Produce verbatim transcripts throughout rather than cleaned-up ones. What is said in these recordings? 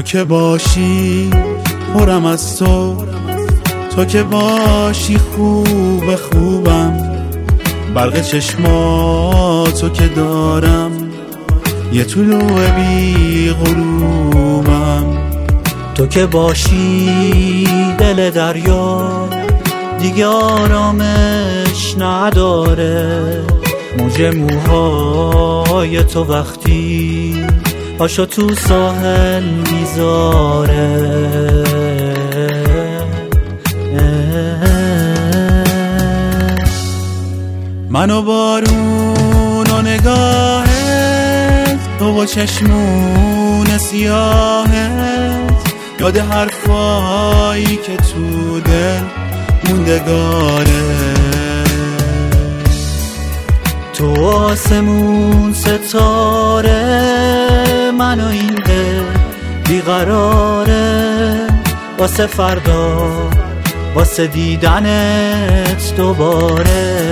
تو که باشی پرم از تو، تو که باشی خوب خوبم، برق چشماتو که دارم یه طلوع بی غروبم. تو که باشی دل دریا دیگه آرامش نداره، موج موهای تو وقتی پاشو تو ساحل میذاره. منو بارون و نگاهت، تو و چشمون سیاهت، یاد حرفایی که تو دل موندگاره. تو آسمون ستاره، من و این دل بیقراره، واسه فردا واسه دیدنت دوباره.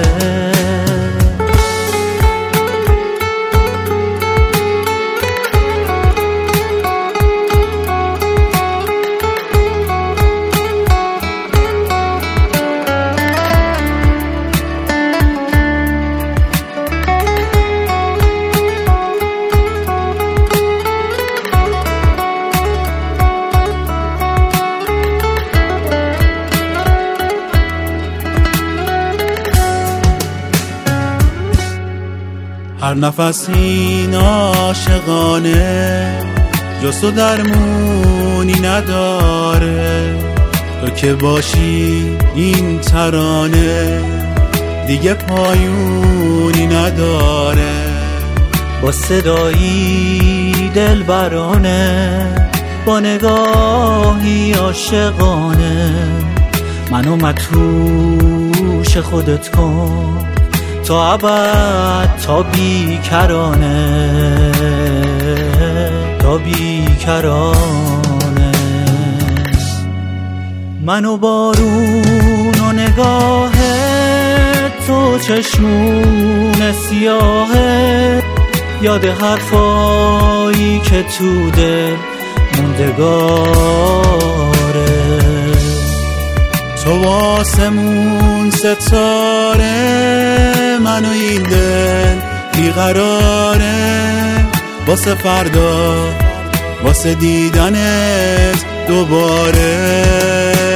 هر نفس این عاشقانه جز تو درمونی نداره، تو که باشی این ترانه دیگه پایونی نداره. با صدایی دلبرانه، با نگاهی عاشقانه، منو مدهوش خودت کن تا ابد، تا بیکرانه، تا بیکرانه. منو بارون و نگاه تو چشمون سیاهه، یاد حرفایی که تو دل موندگاره. تو آسمون ستاره، من و این دل بیقراره، واسه فردا واسه دیدنت دوباره.